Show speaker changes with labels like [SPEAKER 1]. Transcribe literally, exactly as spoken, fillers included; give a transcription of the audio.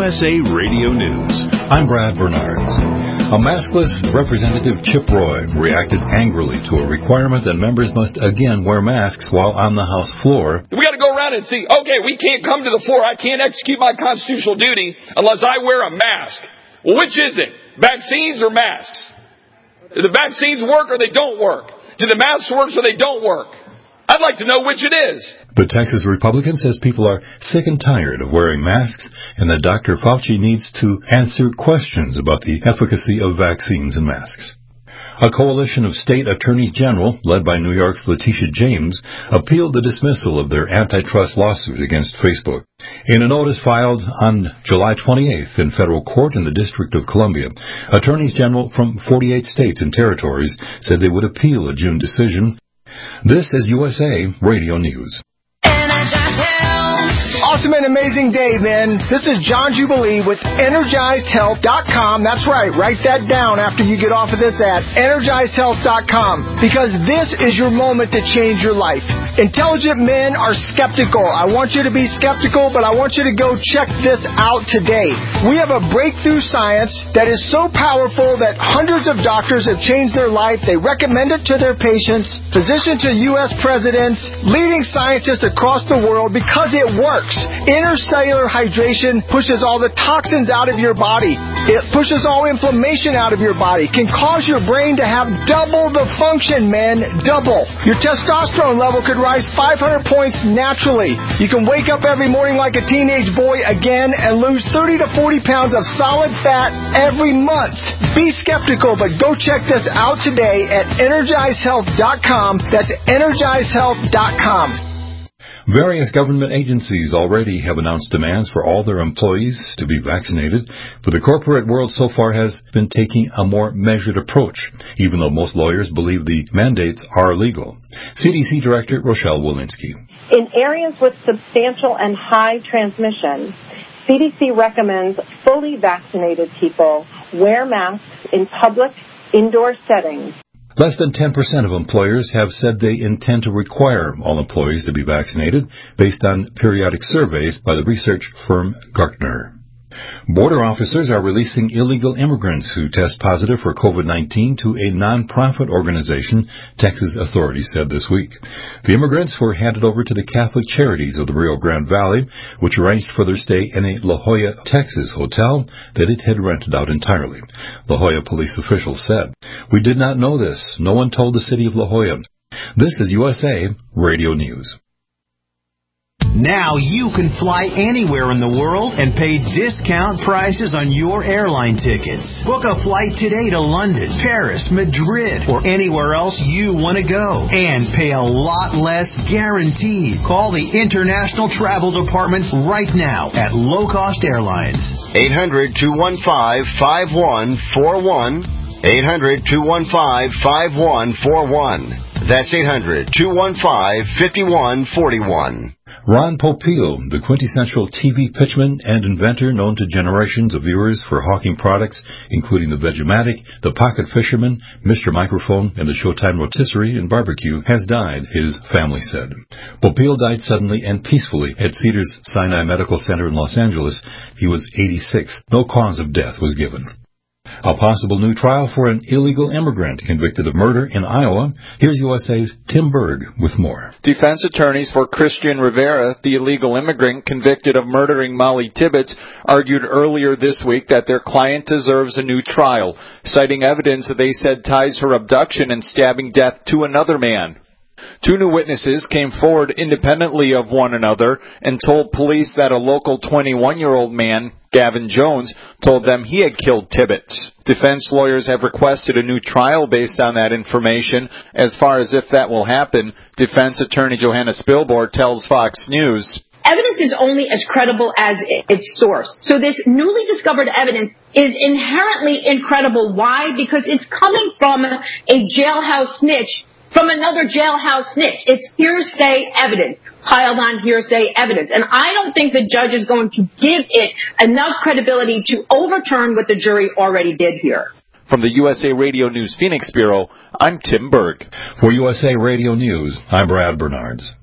[SPEAKER 1] S A Radio News.
[SPEAKER 2] I'm Brad Bernards. A maskless Representative Chip Roy reacted angrily to a requirement that members must again wear masks while on the House floor.
[SPEAKER 3] We got to go around and see, okay, we can't come to the floor. I can't execute my constitutional duty unless I wear a mask. Well, which is it? Vaccines or masks? Do the vaccines work or they don't work? Do the masks work or they don't work? I'd like to know which it is.
[SPEAKER 2] The Texas Republican says people are sick and tired of wearing masks and that Doctor Fauci needs to answer questions about the efficacy of vaccines and masks. A coalition of state attorneys general, led by New York's Letitia James, appealed the dismissal of their antitrust lawsuit against Facebook. In a notice filed on July twenty-eighth in federal court in the District of Columbia, attorneys general from forty-eight states and territories said they would appeal a June decision. This is U S A Radio News.
[SPEAKER 4] Awesome and amazing day, man. This is John Jubilee with Energized Health dot com. That's right. Write that down after you get off of this at Energized Health dot com, because this is your moment to change your life. Intelligent men are skeptical. I want you to be skeptical, but I want you to go check this out today. We have a breakthrough science that is so powerful that hundreds of doctors have changed their life. They recommend it to their patients, physicians to U S presidents, leading scientists across the world, because it works. Intercellular hydration pushes all the toxins out of your body. It pushes all inflammation out of your body. Can cause your brain to have double the function, man. Double. Your testosterone level could rise five hundred points naturally. You can wake up every morning like a teenage boy again and lose thirty to forty pounds of solid fat every month. Be skeptical, but go check this out today at Energized Health dot com. That's Energized Health dot com.
[SPEAKER 2] Various government agencies already have announced demands for all their employees to be vaccinated, but the corporate world so far has been taking a more measured approach, even though most lawyers believe the mandates are legal. C D C Director Rochelle Walensky.
[SPEAKER 5] In areas with substantial and high transmission, C D C recommends fully vaccinated people wear masks in public indoor settings.
[SPEAKER 2] Less than ten percent of employers have said they intend to require all employees to be vaccinated, based on periodic surveys by the research firm Gartner. Border officers are releasing illegal immigrants who test positive for COVID nineteen to a non-profit organization, Texas authorities said this week. The immigrants were handed over to the Catholic Charities of the Rio Grande Valley, which arranged for their stay in a La Jolla, Texas hotel that it had rented out entirely. La Jolla police officials said, "We did not know this. No one told the city of La Jolla." This is U S A Radio News.
[SPEAKER 6] Now you can fly anywhere in the world and pay discount prices on your airline tickets. Book a flight today to London, Paris, Madrid, or anywhere else you want to go. And pay a lot less guaranteed. Call the International Travel Department right now at Low Cost Airlines.
[SPEAKER 7] eight hundred, two one five, five one four one. eight hundred, two one five, five one four one. That's eight hundred, two one five, five one four one.
[SPEAKER 2] Ron Popeil, the quintessential T V pitchman and inventor known to generations of viewers for hawking products, including the Vegematic, the Pocket Fisherman, Mister Microphone, and the Showtime Rotisserie and Barbecue, has died, his family said. Popeil died suddenly and peacefully at Cedars Sinai Medical Center in Los Angeles. He was eighty-six. No cause of death was given. A possible new trial for an illegal immigrant convicted of murder in Iowa. Here's U S A's Tim Berg with more.
[SPEAKER 8] Defense attorneys for Christian Rivera, the illegal immigrant convicted of murdering Molly Tibbetts, argued earlier this week that their client deserves a new trial, citing evidence that they said ties her abduction and stabbing death to another man. Two new witnesses came forward independently of one another and told police that a local twenty-one-year-old man, Gavin Jones, told them he had killed Tibbetts. Defense lawyers have requested a new trial based on that information. As far as if that will happen, defense attorney Johanna Spilborn tells Fox News,
[SPEAKER 9] "Evidence is only as credible as its source. So this newly discovered evidence is inherently incredible. Why? Because it's coming from a jailhouse snitch from another jailhouse snitch. It's hearsay evidence, piled on hearsay evidence. And I don't think the judge is going to give it enough credibility to overturn what the jury already did here."
[SPEAKER 8] From the U S A Radio News Phoenix Bureau, I'm Tim Berg.
[SPEAKER 2] For U S A Radio News, I'm Brad Bernards.